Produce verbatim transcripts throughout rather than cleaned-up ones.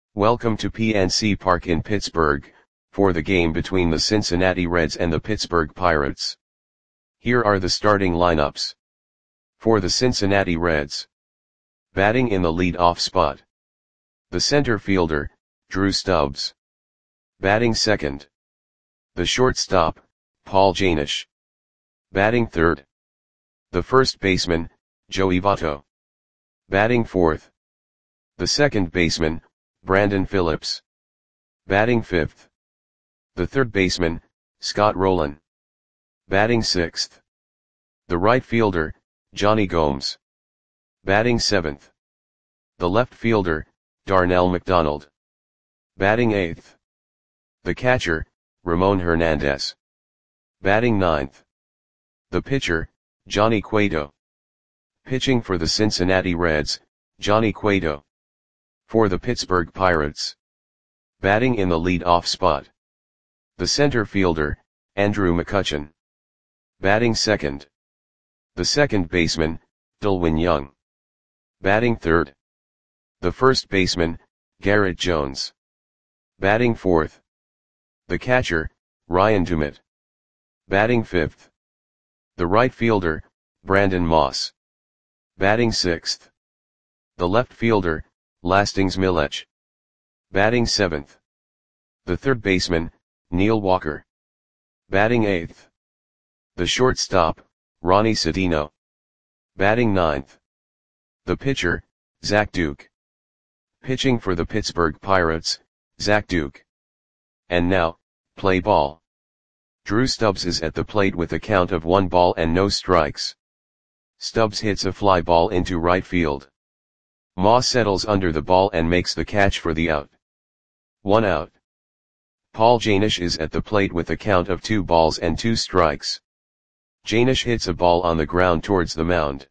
Welcome to P N C Park in Pittsburgh, for the game between the Cincinnati Reds and the Pittsburgh Pirates. Here are the starting lineups. For the Cincinnati Reds. Batting in the lead-off spot. The center fielder, Drew Stubbs. Batting second. The shortstop, Paul Janish. Batting third. The first baseman, Joey Votto. Batting fourth. The second baseman, Brandon Phillips. Batting fifth. The third baseman, Scott Rolen. Batting sixth. The right fielder, Jonny Gomes. Batting seventh. The left fielder, Darnell McDonald. Batting eighth. The catcher, Ramon Hernandez. Batting ninth. The pitcher, Johnny Cueto. Pitching for the Cincinnati Reds, Johnny Cueto. For the Pittsburgh Pirates. Batting in the lead-off spot. The center fielder, Andrew McCutchen. Batting second. The second baseman, Delwin Young. Batting third. The first baseman, Garrett Jones. Batting fourth. The catcher, Ryan Dumit. Batting fifth. The right fielder, Brandon Moss. Batting sixth. The left fielder, Lastings Milech. Batting seventh. The third baseman, Neil Walker. Batting eighth. The shortstop, Ronnie Cedeno. Batting ninth. The pitcher, Zach Duke. Pitching for the Pittsburgh Pirates, Zach Duke. And now, play ball. Drew Stubbs is at the plate with a count of one ball and no strikes. Stubbs hits a fly ball into right field. Moss settles under the ball and makes the catch for the out. One out. Paul Janish is at the plate with a count of two balls and two strikes. Janish hits a ball on the ground towards the mound.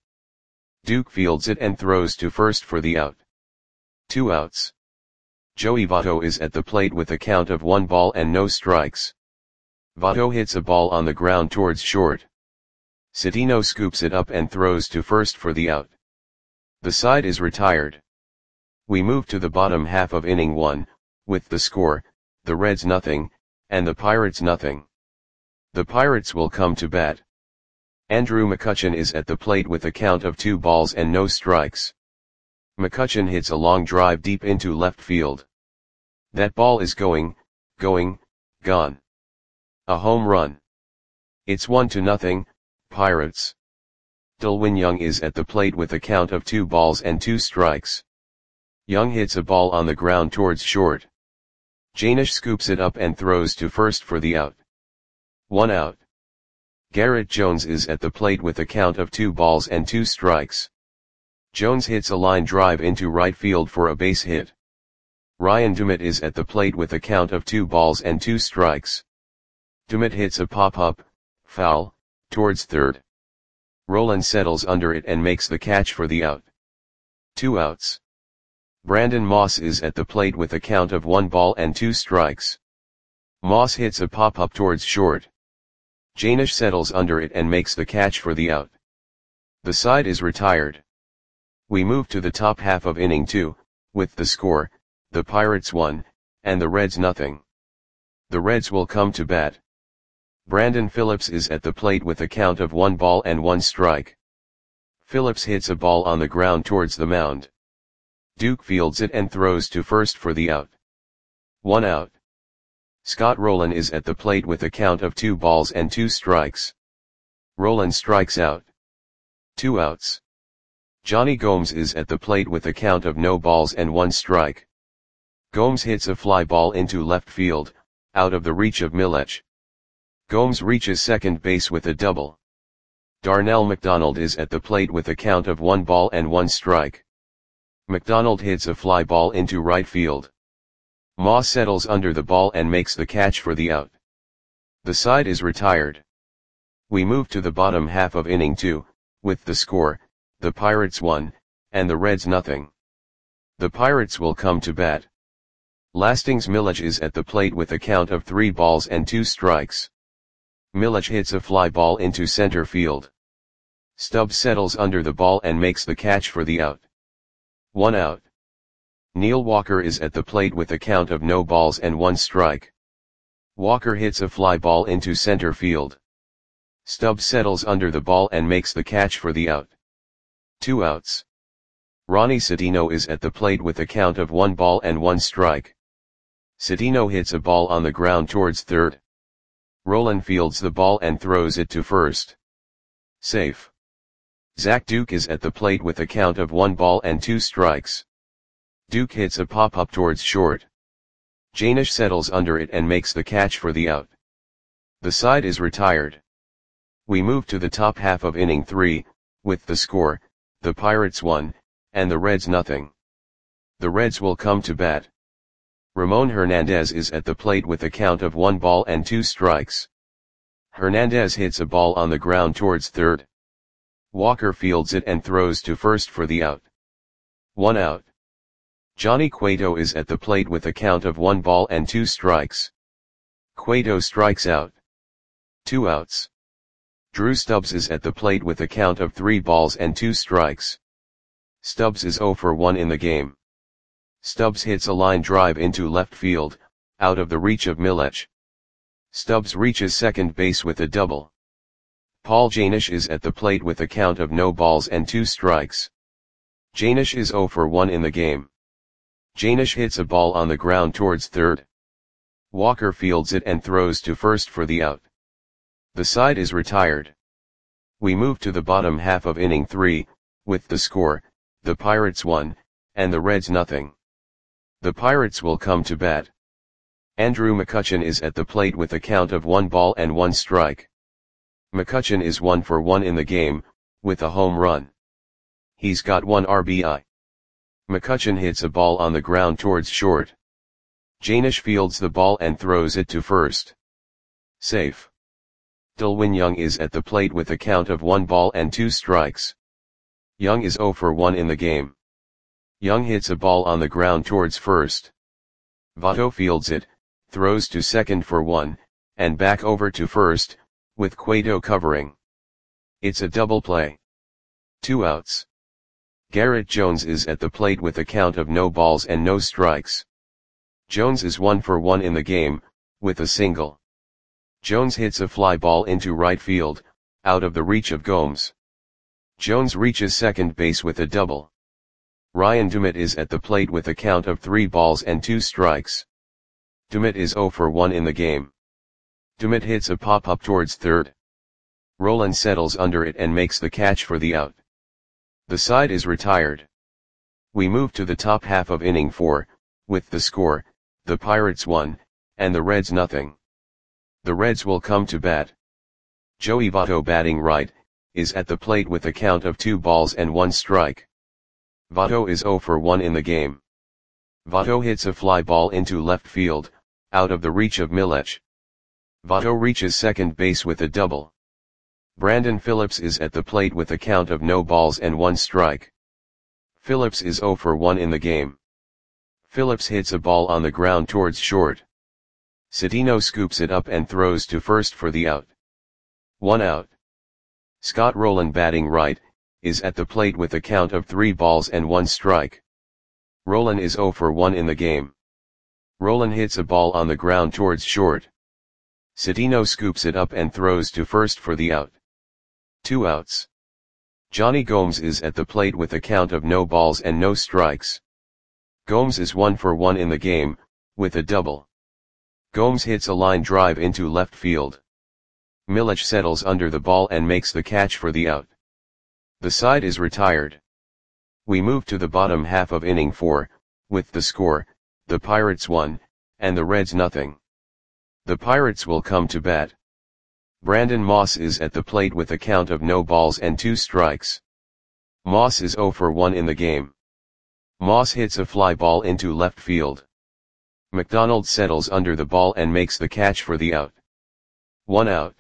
Duke fields it and throws to first for the out. Two outs. Joey Votto is at the plate with a count of one ball and no strikes. Votto hits a ball on the ground towards short. Cedeno scoops it up and throws to first for the out. The side is retired. We move to the bottom half of inning one, with the score, the Reds nothing, and the Pirates nothing. The Pirates will come to bat. Andrew McCutchen is at the plate with a count of two balls and no strikes. McCutchen hits a long drive deep into left field. That ball is going, going, gone. A home run. It's one to nothing, Pirates. Delwin Young is at the plate with a count of two balls and two strikes. Young hits a ball on the ground towards short. Janish scoops it up and throws to first for the out. One out. Garrett Jones is at the plate with a count of two balls and two strikes. Jones hits a line drive into right field for a base hit. Ryan Dumit is at the plate with a count of two balls and two strikes. Dumit hits a pop-up, foul, towards third. Rolen settles under it and makes the catch for the out. Two outs. Brandon Moss is at the plate with a count of one ball and two strikes. Moss hits a pop-up towards short. Janish settles under it and makes the catch for the out. The side is retired. We move to the top half of inning two, with the score, the Pirates one, and the Reds nothing. The Reds will come to bat. Brandon Phillips is at the plate with a count of one ball and one strike. Phillips hits a ball on the ground towards the mound. Duke fields it and throws to first for the out. One out. Scott Rolen is at the plate with a count of two balls and two strikes. Rolen strikes out. Two outs. Jonny Gomes is at the plate with a count of no balls and one strike. Gomes hits a fly ball into left field, out of the reach of Milech. Gomes reaches second base with a double. Darnell McDonald is at the plate with a count of one ball and one strike. McDonald hits a fly ball into right field. Moss settles under the ball and makes the catch for the out. The side is retired. We move to the bottom half of inning two, with the score, the Pirates one, and the Reds nothing. The Pirates will come to bat. Lastings Milech is at the plate with a count of three balls and two strikes. Milech hits a fly ball into center field. Stubbs settles under the ball and makes the catch for the out. One out. Neil Walker is at the plate with a count of no balls and one strike. Walker hits a fly ball into center field. Stubbs settles under the ball and makes the catch for the out. Two outs. Ronnie Citino is at the plate with a count of one ball and one strike. Citino hits a ball on the ground towards third. Rolen fields the ball and throws it to first. Safe. Zach Duke is at the plate with a count of one ball and two strikes. Duke hits a pop-up towards short. Janish settles under it and makes the catch for the out. The side is retired. We move to the top half of inning three, with the score, the Pirates one, and the Reds nothing. The Reds will come to bat. Ramon Hernandez is at the plate with a count of one ball and two strikes. Hernandez hits a ball on the ground towards third. Walker fields it and throws to first for the out. One out. Johnny Cueto is at the plate with a count of one ball and two strikes. Cueto strikes out. Two outs. Drew Stubbs is at the plate with a count of three balls and two strikes. Stubbs is oh for one in the game. Stubbs hits a line drive into left field, out of the reach of Milech. Stubbs reaches second base with a double. Paul Janish is at the plate with a count of no balls and two strikes. Janish is oh for one in the game. Janish hits a ball on the ground towards third. Walker fields it and throws to first for the out. The side is retired. We move to the bottom half of inning three, with the score, the Pirates one, and the Reds nothing. The Pirates will come to bat. Andrew McCutchen is at the plate with a count of one ball and one strike. McCutchen is one for one in the game, with a home run. He's got one R B I. McCutchen hits a ball on the ground towards short. Janish fields the ball and throws it to first. Safe. Delwin Young is at the plate with a count of one ball and two strikes. Young is oh for one in the game. Young hits a ball on the ground towards first. Votto fields it, throws to second for one, and back over to first, with Cueto covering. It's a double play. Two outs. Garrett Jones is at the plate with a count of no balls and no strikes. Jones is one for one in the game, with a single. Jones hits a fly ball into right field, out of the reach of Gomes. Jones reaches second base with a double. Ryan Dumit is at the plate with a count of three balls and two strikes. Dumit is oh for one in the game. Dumit hits a pop-up towards third. Rolen settles under it and makes the catch for the out. The side is retired. We move to the top half of inning four, with the score, the Pirates one, and the Reds nothing. The Reds will come to bat. Joey Votto batting right, is at the plate with a count of two balls and one strike. Votto is oh for one in the game. Votto hits a fly ball into left field, out of the reach of Milech. Votto reaches second base with a double. Brandon Phillips is at the plate with a count of no balls and one strike. Phillips is oh for one in the game. Phillips hits a ball on the ground towards short. Citino scoops it up and throws to first for the out. One out. Scott Rolen batting right, is at the plate with a count of three balls and one strike. Rolen is oh for one in the game. Rolen hits a ball on the ground towards short. Citino scoops it up and throws to first for the out. Two outs. Johnny Gomes is at the plate with a count of no balls and no strikes. Gomes is one for one in the game, with a double. Gomes hits a line drive into left field. Milech settles under the ball and makes the catch for the out. The side is retired. We move to the bottom half of inning four, with the score, the Pirates one, and the Reds nothing. The Pirates will come to bat. Brandon Moss is at the plate with a count of no balls and two strikes. Moss is oh for one in the game. Moss hits a fly ball into left field. McDonald settles under the ball and makes the catch for the out. One out.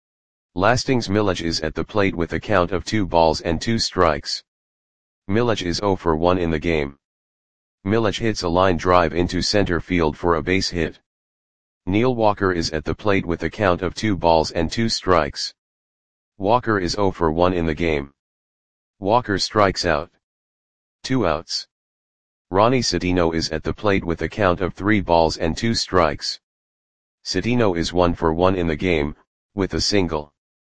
Lastings Milech is at the plate with a count of two balls and two strikes. Milech is oh for one in the game. Milech hits a line drive into center field for a base hit. Neil Walker is at the plate with a count of two balls and two strikes. Walker is oh for one in the game. Walker strikes out. Two outs. Ronnie Citino is at the plate with a count of three balls and two strikes. Citino is one for one in the game, with a single.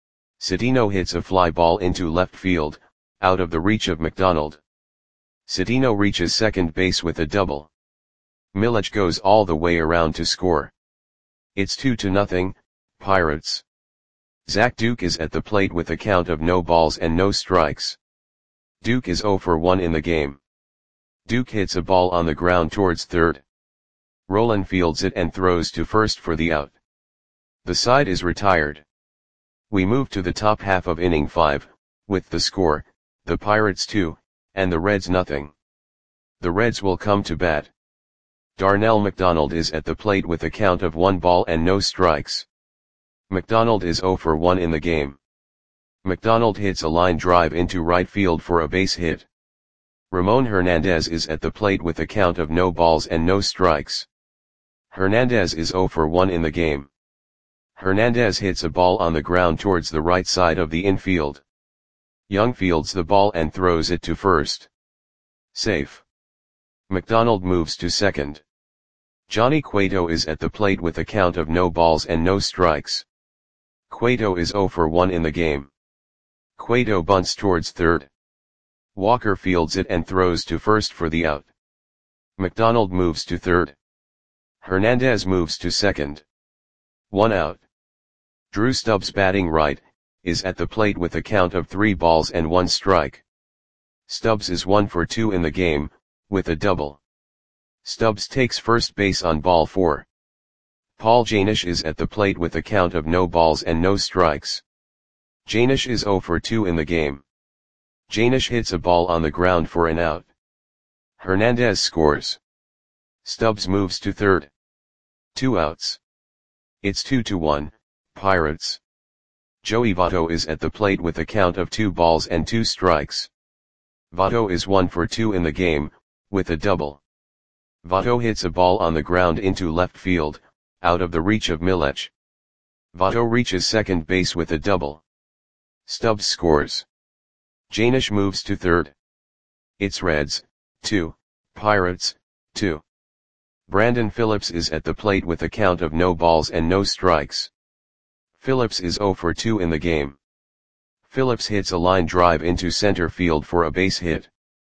Citino hits a fly ball into left field, out of the reach of McDonald. Citino reaches second base with a double. Milic goes all the way around to score. It's two to nothing, Pirates. Zach Duke is at the plate with a count of no balls and no strikes. Duke is zero for one in the game. Duke hits a ball on the ground towards third. Rolen fields it and throws to first for the out. The side is retired. We move to the top half of inning five, with the score, the Pirates two, and the Reds nothing. The Reds will come to bat. Darnell McDonald is at the plate with a count of one ball and no strikes. McDonald is zero for one in the game. McDonald hits a line drive into right field for a base hit. Ramon Hernandez is at the plate with a count of no balls and no strikes. Hernandez is zero for one in the game. Hernandez hits a ball on the ground towards the right side of the infield. Young fields the ball and throws it to first. Safe. McDonald moves to second. Johnny Cueto is at the plate with a count of no balls and no strikes. Cueto is zero for one in the game. Cueto bunts towards third. Walker fields it and throws to first for the out. McDonald moves to third. Hernandez moves to second. One out. Drew Stubbs, batting right, is at the plate with a count of three balls and one strike. Stubbs is one for two in the game, with a double. Stubbs takes first base on ball four. Paul Janish is at the plate with a count of no balls and no strikes. Janish is zero for two in the game. Janish hits a ball on the ground for an out. Hernandez scores. Stubbs moves to third. Two outs. It's two to one, Pirates. Joey Votto is at the plate with a count of two balls and two strikes. Votto is one for two in the game, with a double. Votto hits a ball on the ground into left field, out of the reach of Milic. Votto reaches second base with a double. Stubbs scores. Janish moves to third. It's Reds, two, Pirates, two. Brandon Phillips is at the plate with a count of no balls and no strikes. Phillips is zero for two in the game. Phillips hits a line drive into center field for a base hit.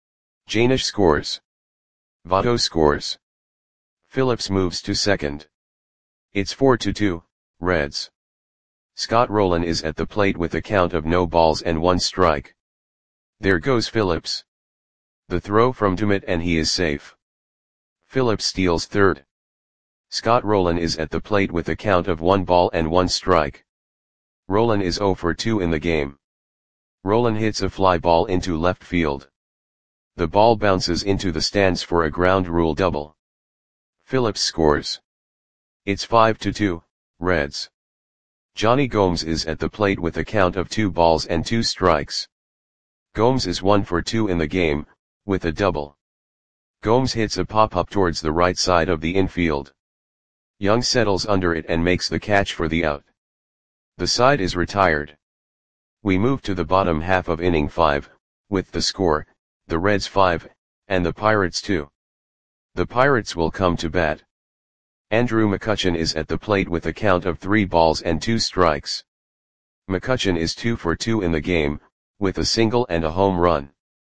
Janish scores. Votto scores. Phillips moves to second. It's four to two, Reds. Scott Rolen is at the plate with a count of no balls and one strike. There goes Phillips. The throw from Dumit and he is safe. Phillips steals third. Scott Rolen is at the plate with a count of one ball and one strike. Rolen is zero for two in the game. Rolen hits a fly ball into left field. The ball bounces into the stands for a ground rule double. Phillips scores. It's five to two, Reds. Johnny Gomes is at the plate with a count of two balls and two strikes. Gomes is one for two in the game, with a double. Gomes hits a pop-up towards the right side of the infield. Young settles under it and makes the catch for the out. The side is retired. We move to the bottom half of inning five, with the score, the Reds five, and the Pirates two. The Pirates will come to bat. Andrew McCutchen is at the plate with a count of three balls and two strikes. McCutchen is two for two in the game, with a single and a home run.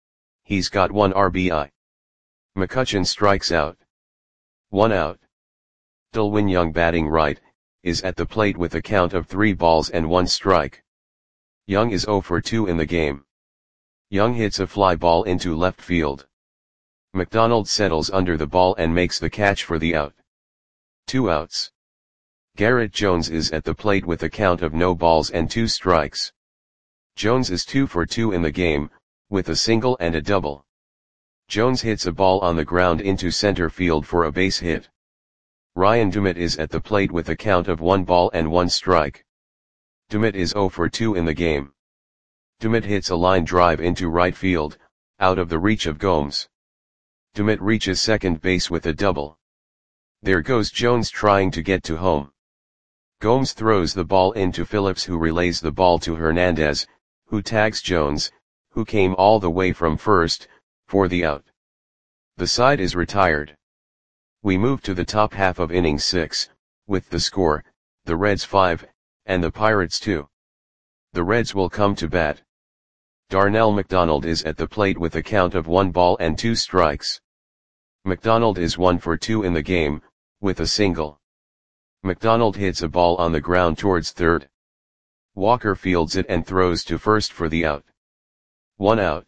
He's got one R B I. McCutchen strikes out. One out. Delwin Young, batting right, is at the plate with a count of three balls and one strike. Young is zero for two in the game. Young hits a fly ball into left field. McDonald settles under the ball and makes the catch for the out. Two outs. Garrett Jones is at the plate with a count of no balls and two strikes. Jones is two for two in the game, with a single and a double. Jones hits a ball on the ground into center field for a base hit. Ryan Dumit is at the plate with a count of one ball and one strike. Dumit is zero for two in the game. Dumit hits a line drive into right field, out of the reach of Gomes. Dumit reaches second base with a double. There goes Jones trying to get to home. Gomes throws the ball into Phillips, who relays the ball to Hernandez, who tags Jones, who came all the way from first, for the out. The side is retired. We move to the top half of inning six, with the score, the Reds five, and the Pirates two. The Reds will come to bat. Darnell McDonald is at the plate with a count of one ball and two strikes. McDonald is one for two in the game, with a single. McDonald hits a ball on the ground towards third. Walker fields it and throws to first for the out. One out.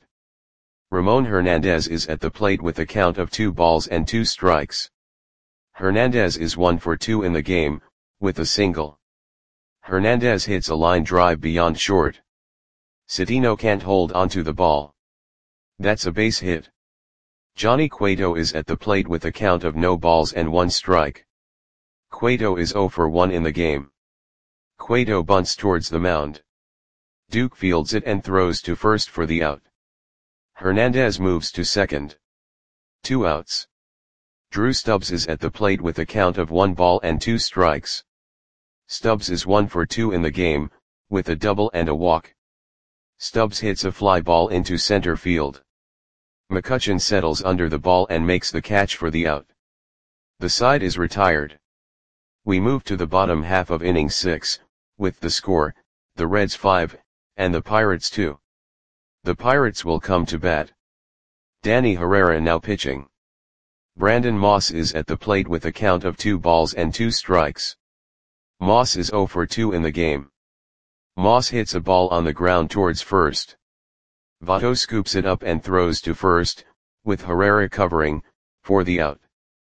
Ramon Hernandez is at the plate with a count of two balls and two strikes. Hernandez is one for two in the game, with a single. Hernandez hits a line drive beyond short. Cedeno can't hold onto the ball. That's a base hit. Johnny Cueto is at the plate with a count of no balls and one strike. Cueto is zero for one in the game. Cueto bunts towards the mound. Duke fields it and throws to first for the out. Hernandez moves to second. Two outs. Drew Stubbs is at the plate with a count of one ball and two strikes. Stubbs is one for two in the game, with a double and a walk. Stubbs hits a fly ball into center field. McCutchen settles under the ball and makes the catch for the out. The side is retired. We move to the bottom half of inning six, with the score, the Reds five, and the Pirates two. The Pirates will come to bat. Danny Herrera now pitching. Brandon Moss is at the plate with a count of two balls and two strikes. Moss is zero for two in the game. Moss hits a ball on the ground towards first. Votto scoops it up and throws to first, with Herrera covering, for the out.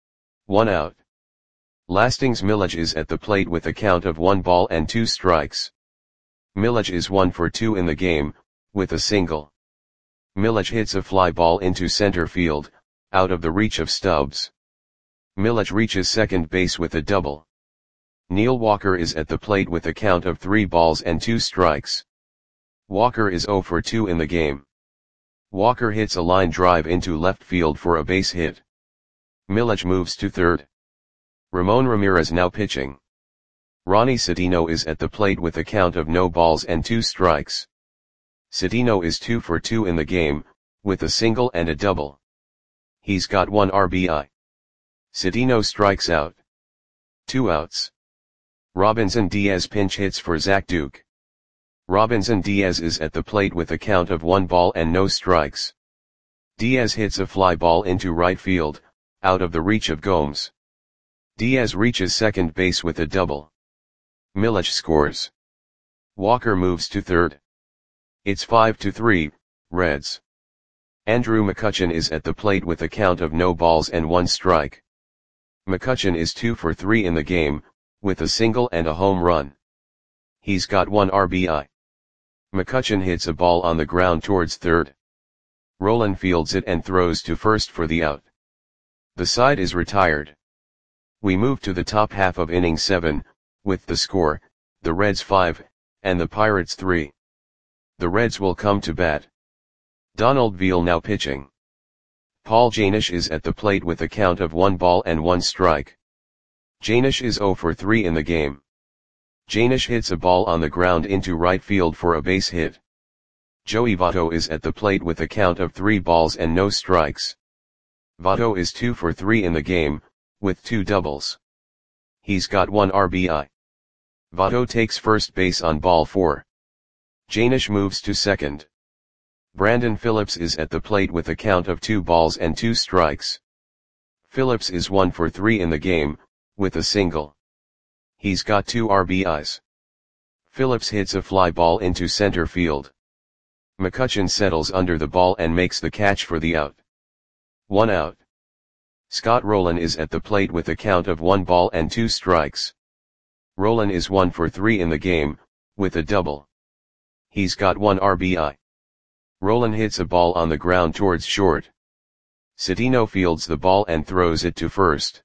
One out. Lastings Milledge is at the plate with a count of one ball and two strikes. Milledge is one for two in the game, with a single. Milledge hits a fly ball into center field, out of the reach of Stubbs. Milledge reaches second base with a double. Neil Walker is at the plate with a count of three balls and two strikes. Walker is zero for two in the game. Walker hits a line drive into left field for a base hit. Milledge moves to third. Ramon Ramirez now pitching. Ronnie Cedeno is at the plate with a count of no balls and two strikes. Cedeno is two for two in the game, with a single and a double. He's got one R B I. Cedeno strikes out. Two outs. Robinson Diaz pinch hits for Zach Duke. Robinson Diaz is at the plate with a count of one ball and no strikes. Diaz hits a fly ball into right field, out of the reach of Gomes. Diaz reaches second base with a double. Milledge scores. Walker moves to third. It's five to three, Reds. Andrew McCutchen is at the plate with a count of no balls and one strike. McCutchen is two for three in the game, with a single and a home run. He's got one R B I. McCutchen hits a ball on the ground towards third. Rolen fields it and throws to first for the out. The side is retired. We move to the top half of inning seven, with the score, the Reds five, and the Pirates three. The Reds will come to bat. Donald Veal now pitching. Paul Janish is at the plate with a count of one ball and one strike. Janish is zero for three in the game. Janish hits a ball on the ground into right field for a base hit. Joey Votto is at the plate with a count of three balls and no strikes. Votto is two for three in the game, with two doubles. He's got one R B I. Votto takes first base on ball four. Janish moves to second. Brandon Phillips is at the plate with a count of two balls and two strikes. Phillips is one for three in the game, with a single. He's got two R B Is. Phillips hits a fly ball into center field. McCutchen settles under the ball and makes the catch for the out. One out. Scott Rolen is at the plate with a count of one ball and two strikes. Rolen is one for three in the game, with a double. He's got one R B I. Rolen hits a ball on the ground towards short. Cedeno fields the ball and throws it to first.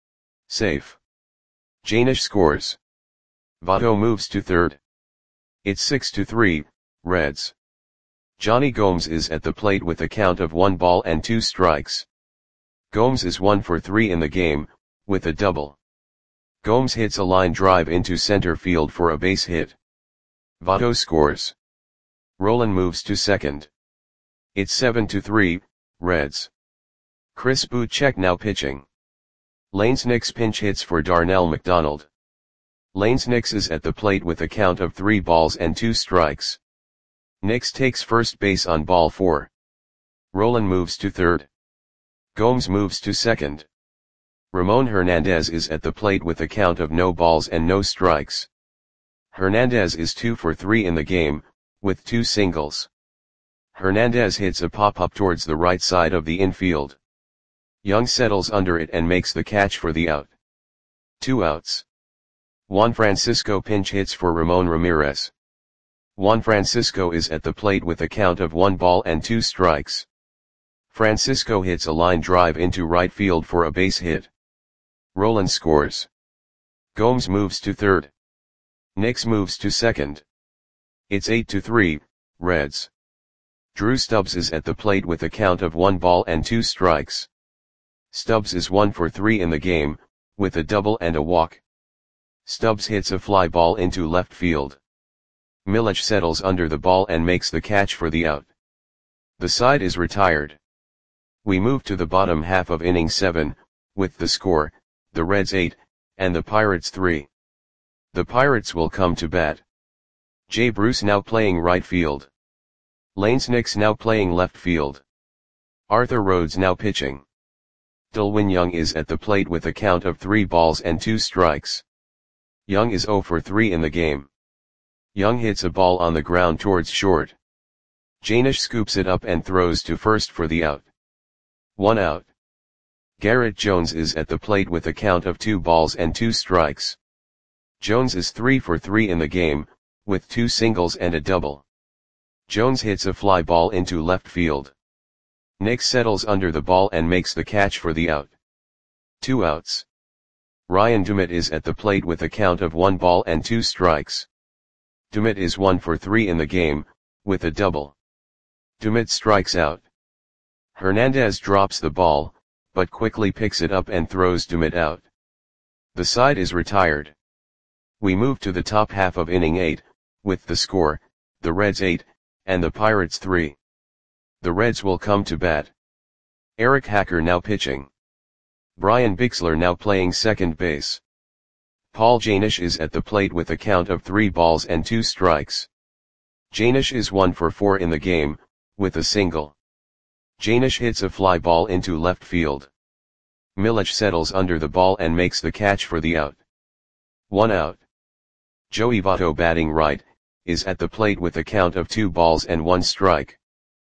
Safe. Janish scores. Votto moves to third. It's six to three, Reds. Johnny Gomes is at the plate with a count of one ball and two strikes. Gomes is one for three in the game, with a double. Gomes hits a line drive into center field for a base hit. Votto scores. Rolen moves to second. It's seven to three, Reds. Chris Bouchek now pitching. Lanesnicks pinch hits for Darnell McDonald. Lanesnicks is at the plate with a count of three balls and two strikes. Nicks takes first base on ball four. Roland moves to third. Gomes moves to second. Ramon Hernandez is at the plate with a count of no balls and no strikes. Hernandez is two for three in the game, with two singles. Hernandez hits a pop-up towards the right side of the infield. Young settles under it and makes the catch for the out. Two outs. Juan Francisco pinch hits for Ramon Ramirez. Juan Francisco is at the plate with a count of one ball and two strikes. Francisco hits a line drive into right field for a base hit. Roland scores. Gomes moves to third. Nicks moves to second. It's eight to three, Reds. Drew Stubbs is at the plate with a count of one ball and two strikes. Stubbs is one for three in the game, with a double and a walk. Stubbs hits a fly ball into left field. Milich settles under the ball and makes the catch for the out. The side is retired. We move to the bottom half of inning seven, with the score, the Reds eight, and the Pirates three. The Pirates will come to bat. Jay Bruce now playing right field. Lanesnicks now playing left field. Arthur Rhodes now pitching. Delwin Young is at the plate with a count of three balls and two strikes. Young is zero for three in the game. Young hits a ball on the ground towards short. Janish scoops it up and throws to first for the out. One out. Garrett Jones is at the plate with a count of two balls and two strikes. Jones is three for three in the game, with two singles and a double. Jones hits a fly ball into left field. Nicks settles under the ball and makes the catch for the out. Two outs. Ryan Dumit is at the plate with a count of one ball and two strikes. Dumit is one for three in the game, with a double. Dumit strikes out. Hernandez drops the ball, but quickly picks it up and throws Dumit out. The side is retired. We move to the top half of inning eight, with the score, the Reds eight, and the Pirates three. The Reds will come to bat. Eric Hacker now pitching. Brian Bixler now playing second base. Paul Janish is at the plate with a count of three balls and two strikes. Janish is one for four in the game, with a single. Janish hits a fly ball into left field. Milich settles under the ball and makes the catch for the out. One out. Joey Votto batting right, is at the plate with a count of two balls and one strike.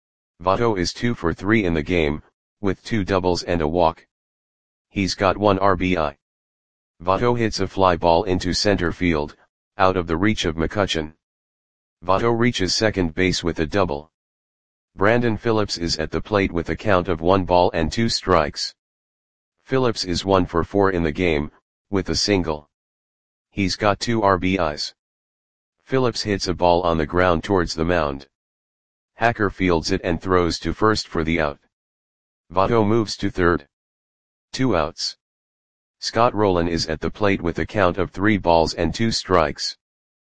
Votto is two for three in the game, with two doubles and a walk. He's got one R B I. Votto hits a fly ball into center field, out of the reach of McCutchen. Votto reaches second base with a double. Brandon Phillips is at the plate with a count of one ball and two strikes. Phillips is one for four in the game, with a single. He's got two R B Is. Phillips hits a ball on the ground towards the mound. Hacker fields it and throws to first for the out. Votto moves to third. Two outs. Scott Rolen is at the plate with a count of three balls and two strikes.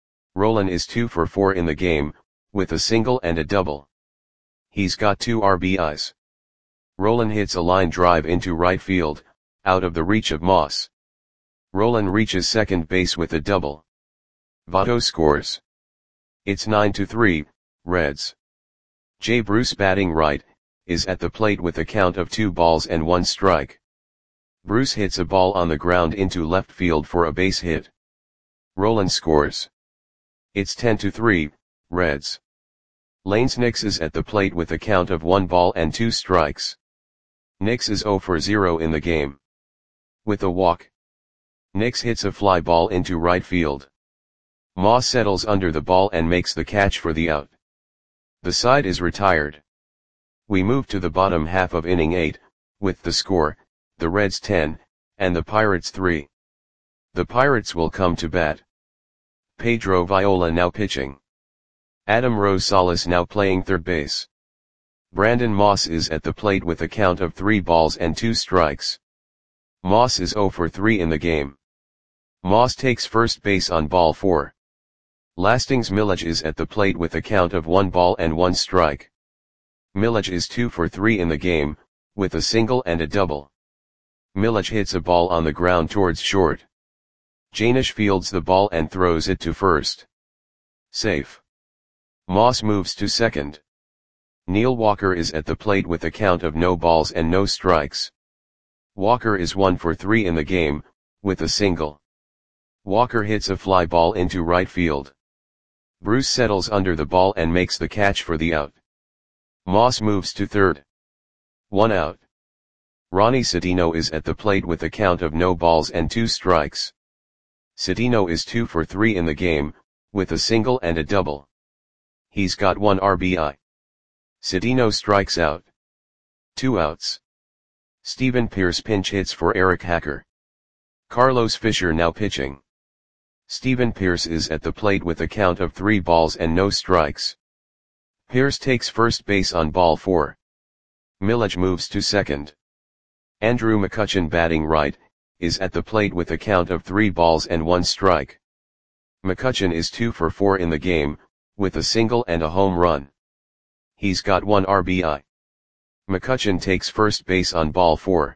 Rolen is two for four in the game, with a single and a double. He's got two R B Is. Rolen hits a line drive into right field, out of the reach of Moss. Rolen reaches second base with a double. Votto scores. It's nine to three, Reds. Jay Bruce batting right, is at the plate with a count of two balls and one strike. Bruce hits a ball on the ground into left field for a base hit. Rolen scores. It's ten to three, Reds. Lanesnicks is at the plate with a count of one ball and two strikes. Nicks is zero for zero in the game. With a walk. Nicks hits a fly ball into right field. Moss settles under the ball and makes the catch for the out. The side is retired. We move to the bottom half of inning eight, with the score, the Reds ten, and the Pirates three. The Pirates will come to bat. Pedro Viola now pitching. Adam Rosales now playing third base. Brandon Moss is at the plate with a count of three balls and two strikes. Moss is zero for three in the game. Moss takes first base on ball four. Lastings Milich is at the plate with a count of one ball and one strike. Milich is two for three in the game, with a single and a double. Milic hits a ball on the ground towards short. Jainish fields the ball and throws it to first. Safe. Moss moves to second. Neil Walker is at the plate with a count of no balls and no strikes. Walker is one for three in the game, with a single. Walker hits a fly ball into right field. Bruce settles under the ball and makes the catch for the out. Moss moves to third. One out. Ronnie Citino is at the plate with a count of no balls and two strikes. Citino is two for three in the game, with a single and a double. He's got one R B I. Citino strikes out. Two outs. Stephen Pearce pinch hits for Eric Hacker. Carlos Fisher now pitching. Stephen Pearce is at the plate with a count of three balls and no strikes. Pearce takes first base on ball four. Milic moves to second. Andrew McCutchen, batting right, is at the plate with a count of three balls and one strike. McCutchen is two for four in the game, with a single and a home run. He's got one R B I. McCutchen takes first base on ball four.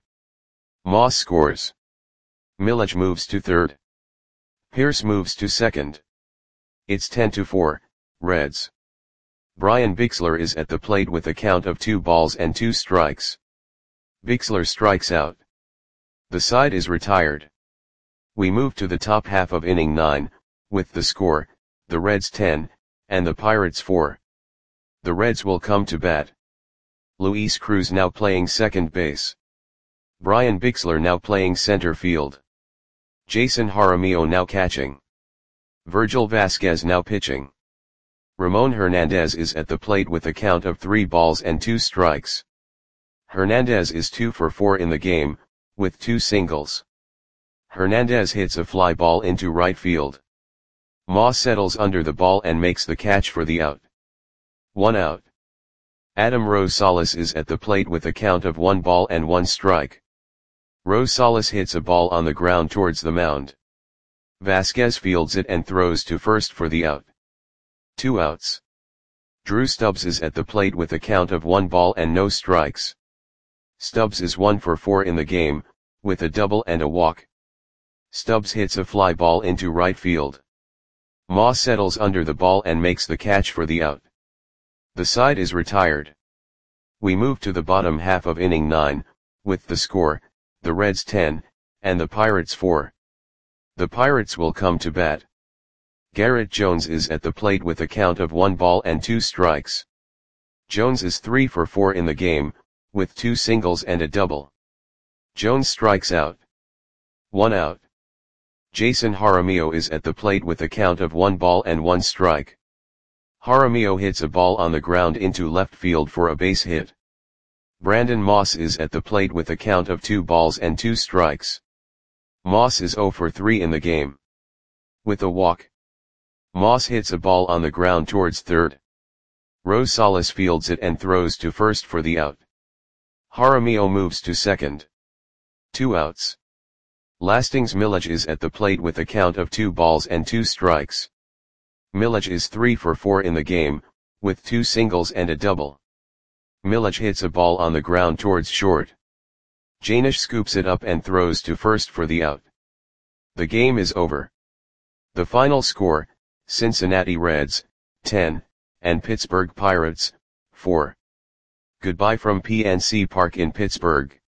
Moss scores. Milic moves to third. Pearce moves to second. It's ten to four, Reds. Brian Bixler is at the plate with a count of two balls and two strikes. Bixler strikes out. The side is retired. We move to the top half of inning nine, with the score, the Reds ten, and the Pirates four. The Reds will come to bat. Luis Cruz now playing second base. Brian Bixler now playing center field. Jason Jaramillo now catching. Virgil Vasquez now pitching. Ramon Hernandez is at the plate with a count of three balls and two strikes. Hernandez is two for four in the game, with two singles. Hernandez hits a fly ball into right field. Moss settles under the ball and makes the catch for the out. One out. Adam Rosales is at the plate with a count of one ball and one strike. Rosales hits a ball on the ground towards the mound. Vasquez fields it and throws to first for the out. Two outs. Drew Stubbs is at the plate with a count of one ball and no strikes. Stubbs is one for four in the game, with a double and a walk. Stubbs hits a fly ball into right field. Moss settles under the ball and makes the catch for the out. The side is retired. We move to the bottom half of inning nine, with the score, the Reds ten, and the Pirates four. The Pirates will come to bat. Garrett Jones is at the plate with a count of one ball and two strikes. Jones is three for four in the game, with two singles and a double. Jones strikes out. One out. Jason Jaramillo is at the plate with a count of one ball and one strike. Jaramillo hits a ball on the ground into left field for a base hit. Brandon Moss is at the plate with a count of two balls and two strikes. Moss is zero for three in the game. With a walk. Moss hits a ball on the ground towards third. Rosales fields it and throws to first for the out. Jaramillo moves to second. Two outs. Lastings Milic is at the plate with a count of two balls and two strikes. Milic is three for four in the game, with two singles and a double. Milic hits a ball on the ground towards short. Jainish scoops it up and throws to first for the out. The game is over. The final score, Cincinnati Reds, ten, and Pittsburgh Pirates, four. Goodbye from P N C Park in Pittsburgh.